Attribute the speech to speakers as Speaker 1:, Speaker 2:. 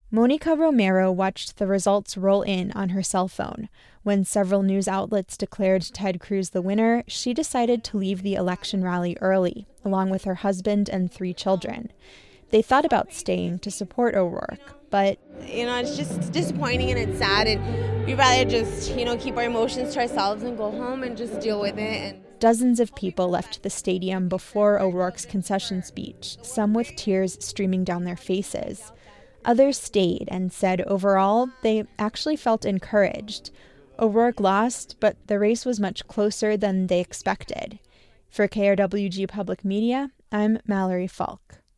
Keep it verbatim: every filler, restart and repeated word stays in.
Speaker 1: Monica Romero watched the results roll in on her cell phone. When several news outlets declared Ted Cruz the winner, she decided to leave the election rally early, along with her husband and three children. They thought about staying to support O'Rourke, but...
Speaker 2: You know, it's just disappointing and it's sad, and we'd rather just, you know, keep our emotions to ourselves and go home and just deal with it. And
Speaker 1: dozens of people left the stadium before O'Rourke's concession speech, some with tears streaming down their faces. Others stayed and said overall they actually felt encouraged. O'Rourke lost, but the race was much closer than they expected. For K R W G Public Media, I'm Mallory Falk.